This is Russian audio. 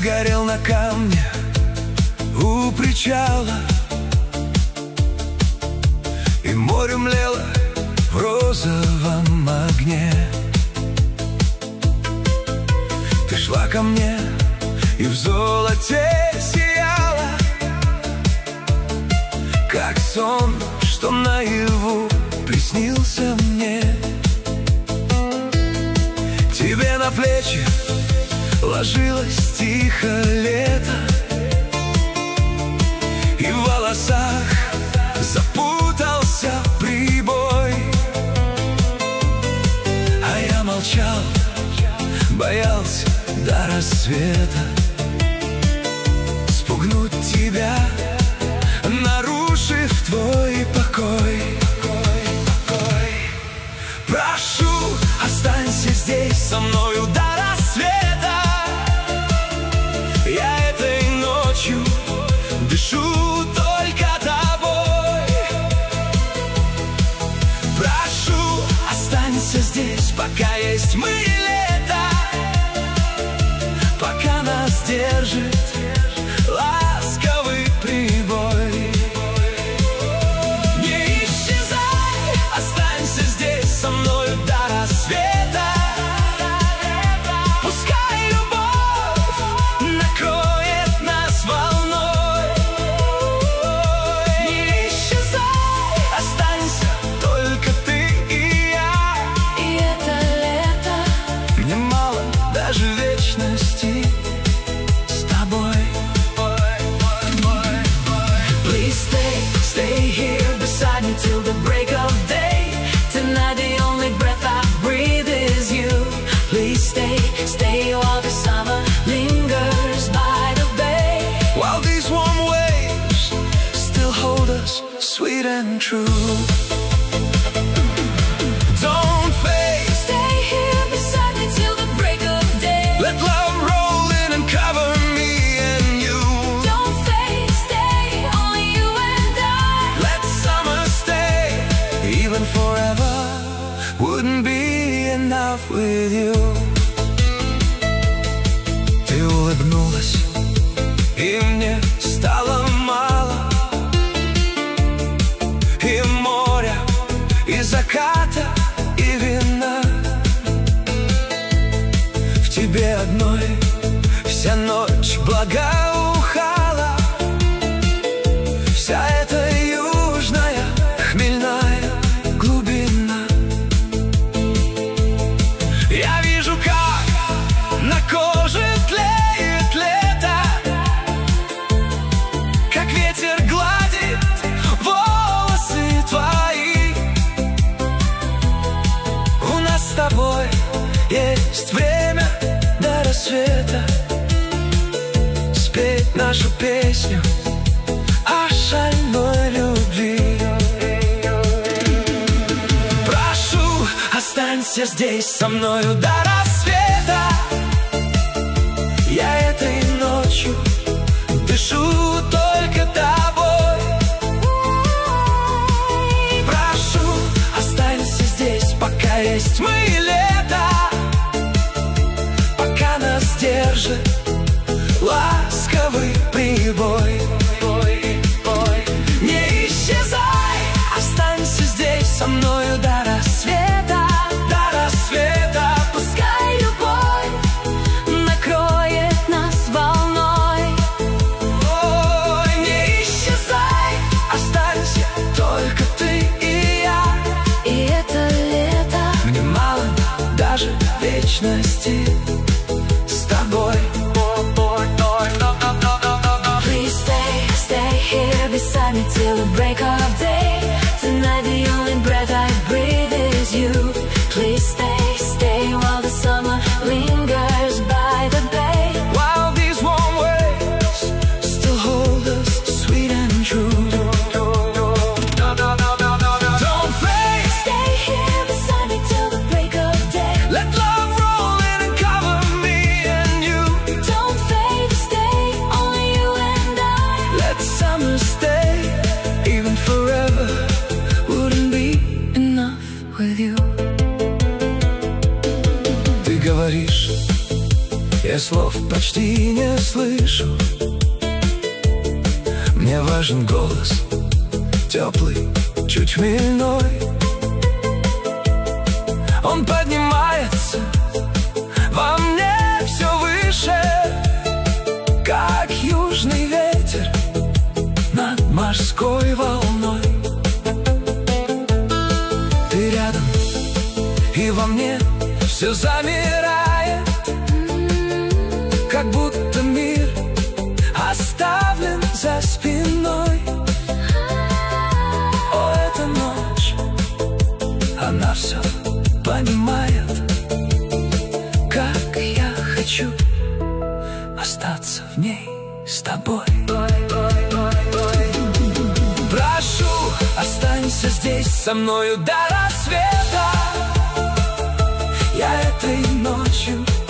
горел на камне у причала, и море млело в розовом огне. Ты шла ко мне и в золоте сияла, как сон, что наяву приснился мне. Тебе на плечи ложилось тихо лето, и в волосах запутался прибой. А я молчал, боялся до рассвета спугнуть тебя, нарушив твой покой. Прошу, останься здесь со мною до рассвета. Я этой ночью дышу только тобой. Прошу, останься здесь, пока есть мы и лето, пока нас держит ласковый прибой. Не исчезай, останься здесь со мною до рассвета. Пускай любовь накроет нас волной. Не исчезай, останься только ты и я. И это лето мне мало даже вечности с тобой. Please stay, stay here beside me till the break of day. Tonight the only breath I breathe is you. Please stay, stay while the summer lingers by the bay. While these warm waves still hold us sweet and true. Don't fade, Stay here beside me till the break of day. let love roll in and cover me and you. Don't fade, stay, only you and I. Let summer stay, even forever wouldn't be enough with you. Ты улыбнулась, и мне стало мало, и моря, и заката, и вина. В тебе одной вся ночь благоухала, вся эта южная хмельная глубина. Я вижу, как на коже тлеет лето, как ветер гладит волосы твои. У нас с тобой есть время до рассвета спеть нашу песню о шальной любви. Прошу, останься здесь со мною до рассвета. Я этой ночью дышу только тобой. Прошу, останься здесь, пока есть мы и лето, пока нас держит ласковый прибой. Не исчезай, останься здесь со мною до рассвета. До рассвета. Пускай любовь накроет нас волной. Ой, не исчезай, останься только ты и я. И это лето Мне мало даже вечности с тобой. Please stay, stay here beside me till the break of day. Tonight the only breath I breathe is you. Please stay, stay while the summer lingers by the bay. While these warm waves still hold us sweet and true. Don't fade, Stay here beside me till the break of day. let love roll in and Я слов почти не слышу. Мне важен голос, теплый, чуть хмельной. Он поднимается во мне все выше, как южный ветер над морской волной. Ты рядом, и во мне все замирает, как будто мир оставлен за спиной. О, эта ночь, она все понимает, как я хочу остаться в ней с тобой. Прошу, останься здесь со мною до рассвета. Я этой ночью